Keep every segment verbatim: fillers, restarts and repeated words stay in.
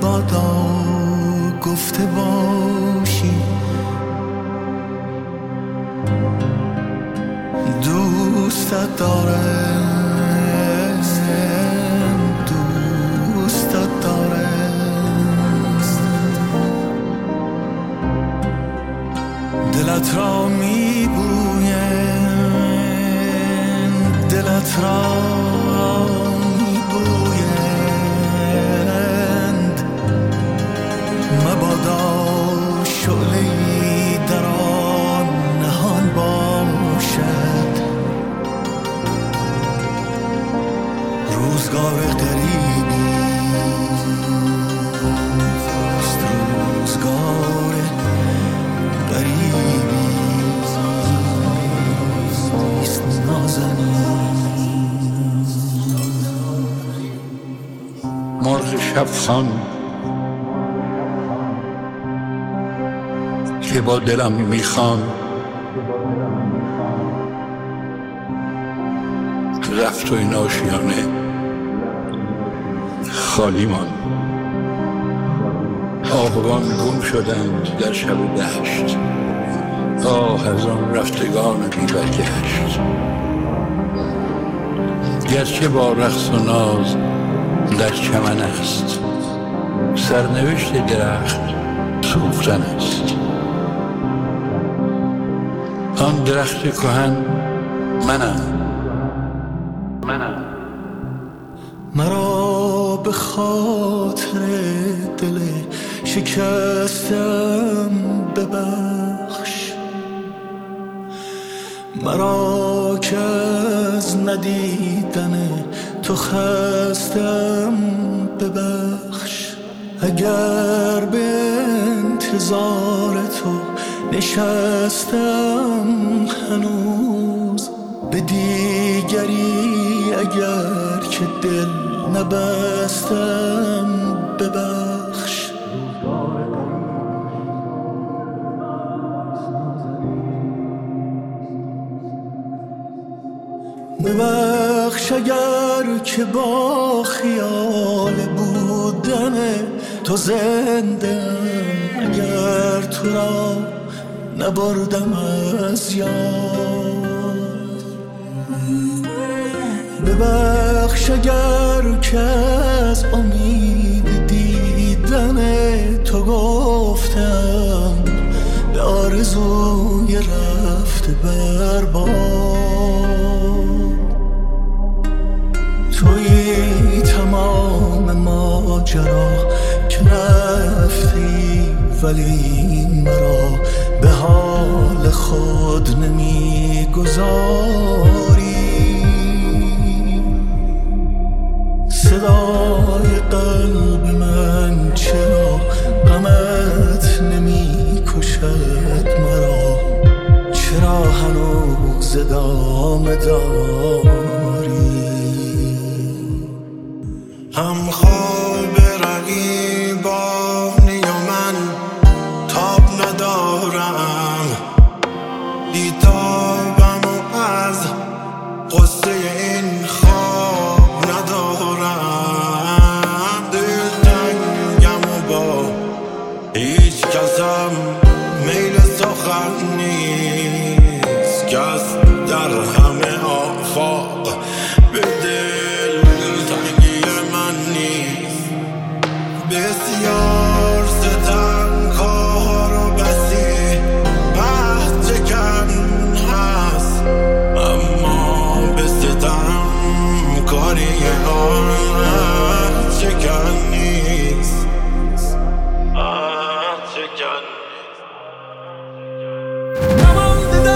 مبادا گفته باشی دوستت دارم دوستت دارم دلت را میبویم دلت را میبویند مبادا شعله‌ای در آن نهان باشد روزگار غریبی است روزگار غریبی است نازنین مرغ شبخوان که با دلم میخوان رفت و این آشیانه خالی مان آهوان گم شدند در شب دشت آه از آن رفتگان بی برگشت گرچه با رقص و ناز در چمن است سرنوشت درخت سوختن است آن درخت کهن منم منم مرا به خاطر دل شکستم ببخش مرا که از ندیدن تو خستم ببخش اگر به انتظار تو نشستم هنوز به دیگری اگر که دل نبستم ببخش ببخش اگر که با خیال بودن تو زندم اگر تو را نبردم از یاد ببخش اگر که از امید دیدن تو گفتم به آرزوی رفته برباد تویی تمام ماجرا که رفتی ولی مرا به حال خود نمیگذاری صدای قلب من چرا غمت نمی کشد مرا چرا هنوز ادامه داری هم خواب رقیبانی و من تاب ندارم بیتابم و از قصه این خواب ندارم دلتنگم و با هیچ کسم میل سخن نیست کس در همه آفاق به دلتنگی من نیست بسیار ستمکار و بسی عهد چکن هست اما به ستم کاری آن عهد چکن نیست عهد چکن نیست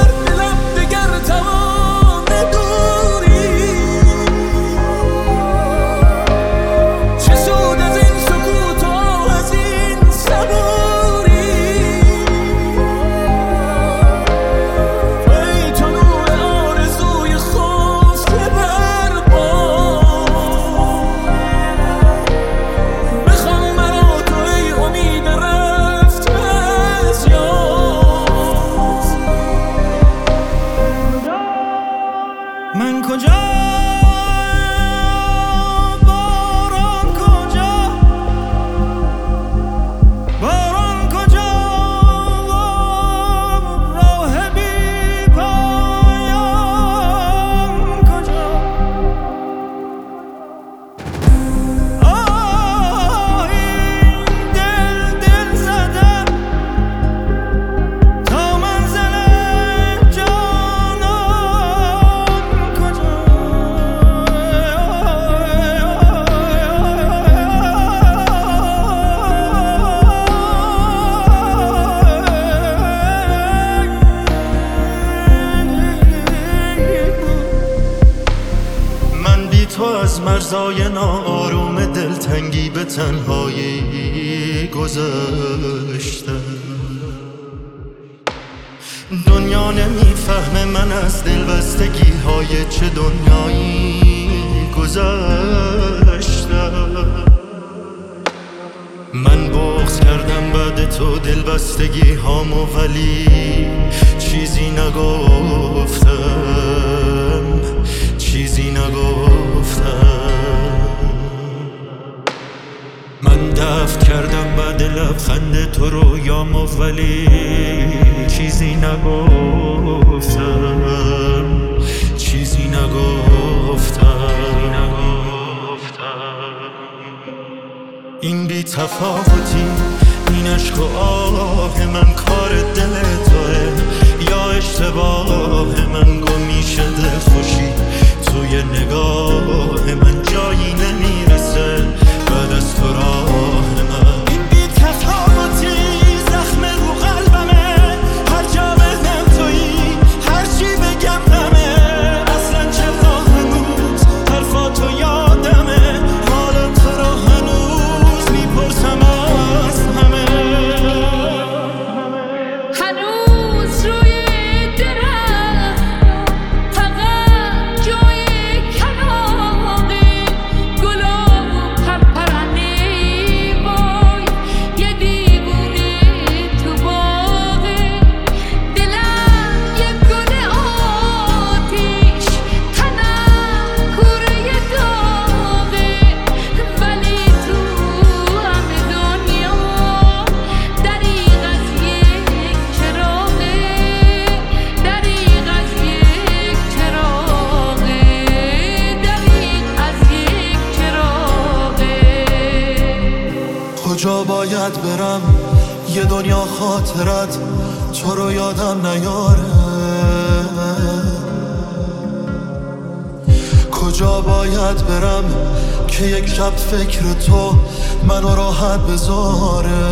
مرزای ناآروم دلتنگی به تنهایی گذاشتم. دنیا نمیفهمه من از دلبستگی های چه دنیایی گذاشتم. من بغض کردم بعد تو دلبستگی هامو ولی چیزی نگفتم، چیزی نگفتم. من دفن کردم بعد لبخند تو رویامو ولی چیزی نگفتم، چیزی نگفتم. این بی تفاوتی، این عشق و آه من کار دل توه یا اشتباه من؟ گم میشه دل خوشی توی نگاه من، جایی نمیرسه بعد از تو راه من. این بی تفاوتی زخم رو قلبمه، هر جا بهنم تویی هر چی بگم غمه. اصلا چرا هنوز حرفاتو یادمه، حالا تو را هنوز میپرسم از همه. هنوز روی درخت فقط جای کلاغه، گلا و پرپرنه وای یه دیوونه تو باغه. دلم یه گل آتیش، تنم کوره داغه، ولی تو همه دنیا دریغ از یک چراغه، دریغ از یک چراغه، دریغ از یک چراغه. کجا باید برم یه دنیا خاطرت تو رو یادم نیاره؟ کجا باید برم که یک شب فکر تو منو راحت بذاره؟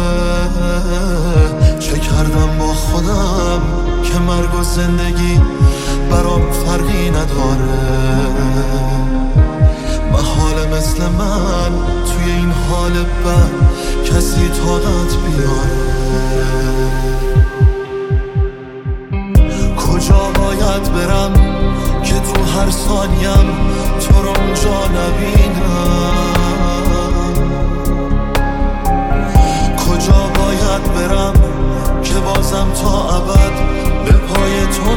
چه کردم با خودم که مرگ و زندگی برام فرقی نداره؟ محاله مثل من توی این حال بد کسی طاقت بیاره. کجا باید برم که تو هر ثانیم تو رو اونجا نبینم؟ کجا باید برم که بازم تا ابد به پای تو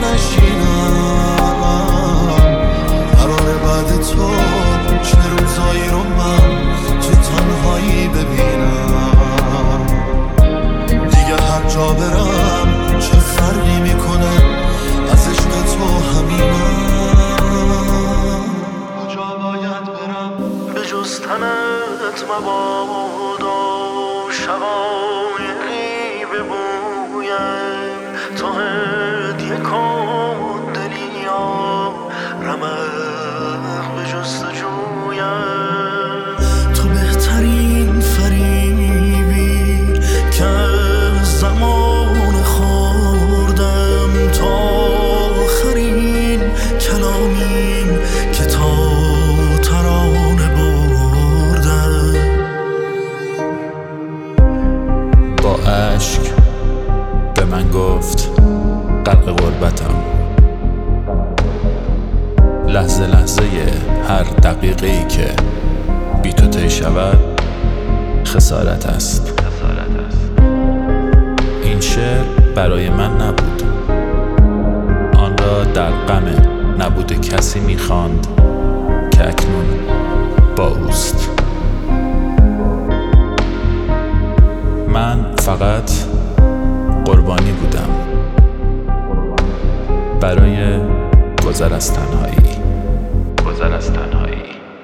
نشینم؟ قراره بعد تو چه روزایی رو من تو تنهایی ببینم؟ دیگه هر جا برم چه فرقی میکنه، از عشق تو همینم. کجا باید برم به جز تنت مبادا شقایقی ببویم، تا هدیه کن دلیا رمق به جستجویم. تو بهترین فریبی که از زمان خوردم، تا آخرین کلامیم که تا ترانه بردم. با اشک به من گفت غرق غربتم، لحظه لحظه هر دقیقه‌ای که بی تو طی شود خسارت است. این شعر برای من نبود، آن را در غم نبود کسی می‌خواند که اکنون با اوست. من فقط قربانی بودم برای گذر از تنهایی، گذر از تنهایی.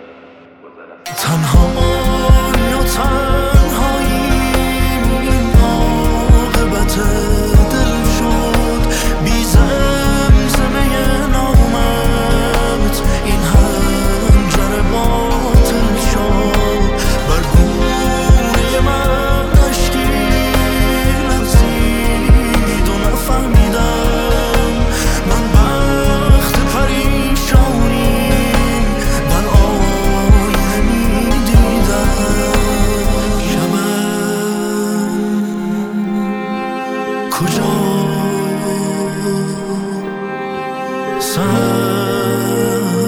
تنهایی و تنهایی این عاقبت دل شد، بی زمزمه نامت این هنجر باطل شد. بر گونه من اشکی لرزید و نفهمیدم من بخت پریشانی در آن کجا سر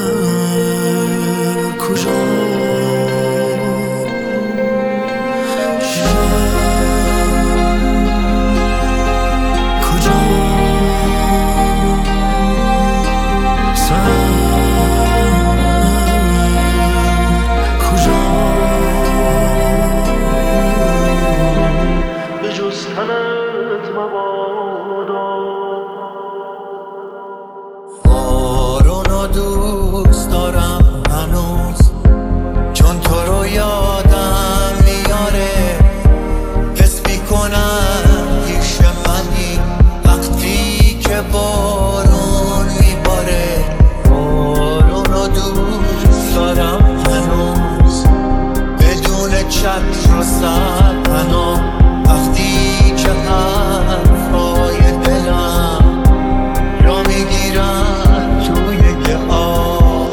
کجا بارونو دوست دارم هنوز چون تو رو یادم میاره حس میکنم پیش منی وقتی که بارون میباره بارونو دوست دارم هنوز بدون چتر و سرپناه وقتی که حرفای دلم را میگیرن توی یه آب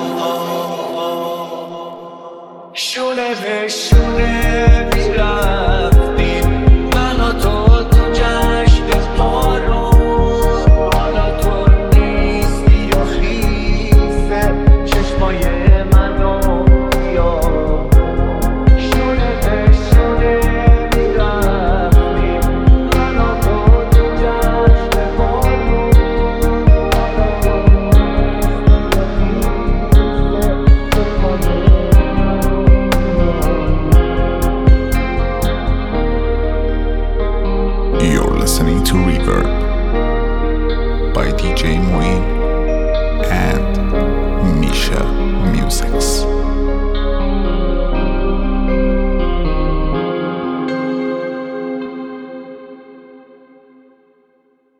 شونه به شونه میرفتیم من و تو تو جشن بارون حالا تو نیستی و خیسه چشمای منو بیا شونه به شونه میرفتیم من و تو تو جشن بارون You're listening to Reverb by D J Moeen.